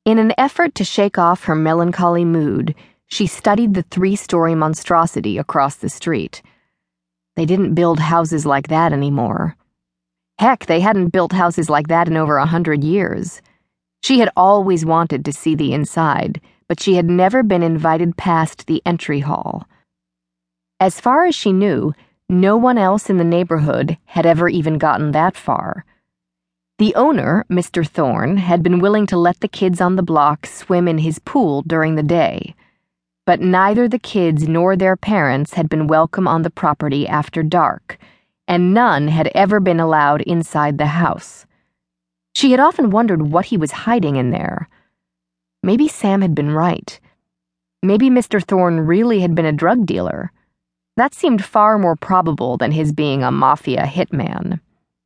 In an effort to shake off her melancholy mood, she studied the 3-story monstrosity across the street. They didn't build houses like that anymore. Heck, they hadn't built houses like that in over 100 years. She had always wanted to see the inside, but she had never been invited past the entry hall. As far as she knew, no one else in the neighborhood had ever even gotten that far. The owner, Mr. Thorne, had been willing to let the kids on the block swim in his pool during the day, but neither the kids nor their parents had been welcome on the property after dark, and none had ever been allowed inside the house. She had often wondered what he was hiding in there. Maybe Sam had been right. Maybe Mr. Thorne really had been a drug dealer. That seemed far more probable than his being a mafia hitman.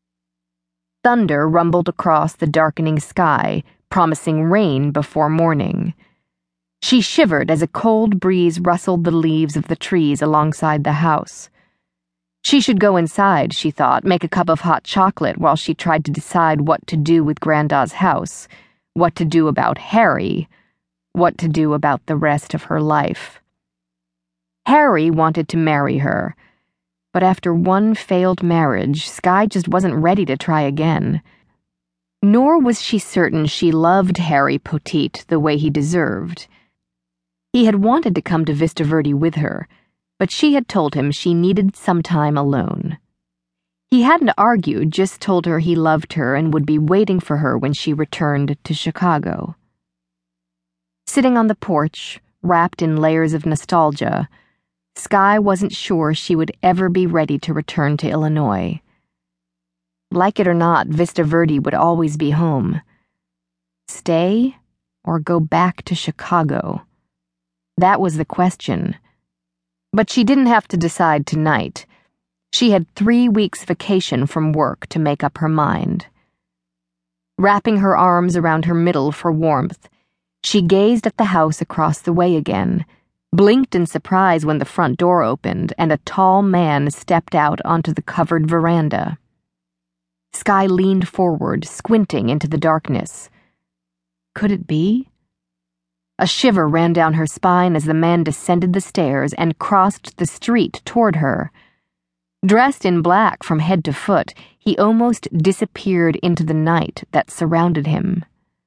Thunder rumbled across the darkening sky, promising rain before morning. She shivered as a cold breeze rustled the leaves of the trees alongside the house. She should go inside, she thought, make a cup of hot chocolate while she tried to decide what to do with Granda's house, what to do about Harry, what to do about the rest of her life. Harry wanted to marry her. But after one failed marriage, Skye just wasn't ready to try again. Nor was she certain she loved Harry Poteet the way he deserved. He had wanted to come to Vista Verde with her, but she had told him she needed some time alone. He hadn't argued, just told her he loved her and would be waiting for her when she returned to Chicago. Sitting on the porch, wrapped in layers of nostalgia, Skye wasn't sure she would ever be ready to return to Illinois. Like it or not, Vista Verde would always be home. Stay or go back to Chicago? That was the question. But she didn't have to decide tonight. She had 3 weeks vacation from work to make up her mind. Wrapping her arms around her middle for warmth, she gazed at the house across the way again, blinked in surprise when the front door opened and a tall man stepped out onto the covered veranda. Skye leaned forward, squinting into the darkness. Could it be? A shiver ran down her spine as the man descended the stairs and crossed the street toward her. Dressed in black from head to foot, he almost disappeared into the night that surrounded him.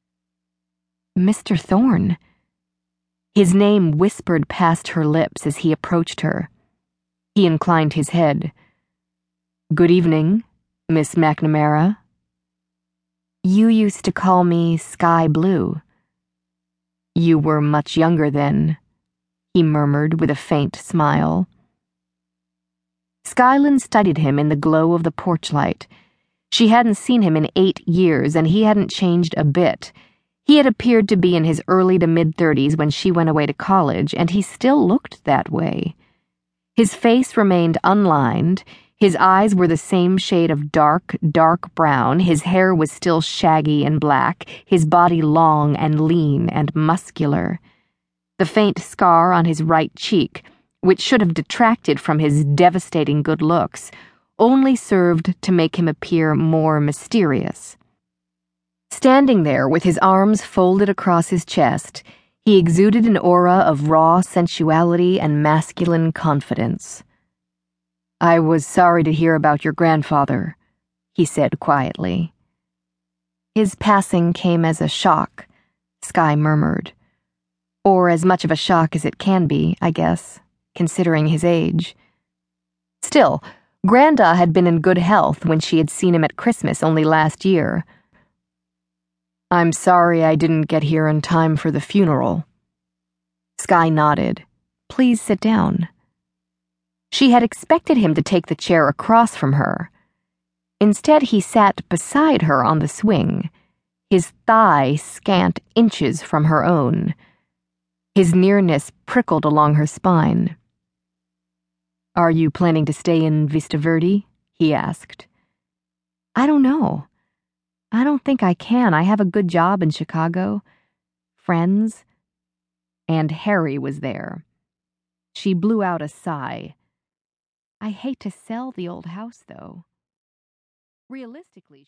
Mr. Thorne. His name whispered past her lips as he approached her. He inclined his head. "Good evening, Miss McNamara." "You used to call me Skye Blue." "You were much younger then," he murmured with a faint smile. Skylyn studied him in the glow of the porch light. She hadn't seen him in 8 years, and he hadn't changed a bit. He had appeared to be in his early to mid-30s when she went away to college, and he still looked that way. His face remained unlined, his eyes were the same shade of dark, dark brown, his hair was still shaggy and black, his body long and lean and muscular. The faint scar on his right cheek, which should have detracted from his devastating good looks, only served to make him appear more mysterious. Standing there with his arms folded across his chest, he exuded an aura of raw sensuality and masculine confidence. "I was sorry to hear about your grandfather," he said quietly. "His passing came as a shock," Skye murmured. "Or as much of a shock as it can be, I guess, considering his age." Still, Granda had been in good health when she had seen him at Christmas only last year. "I'm sorry I didn't get here in time for the funeral." Skye nodded. "Please sit down." She had expected him to take the chair across from her. Instead, he sat beside her on the swing, his thigh scant inches from her own. His nearness prickled along her spine. "Are you planning to stay in Vista Verde?" he asked. "I don't know. I don't think I can. I have a good job in Chicago. Friends." And Harry was there. She blew out a sigh. "I hate to sell the old house, though." Realistically,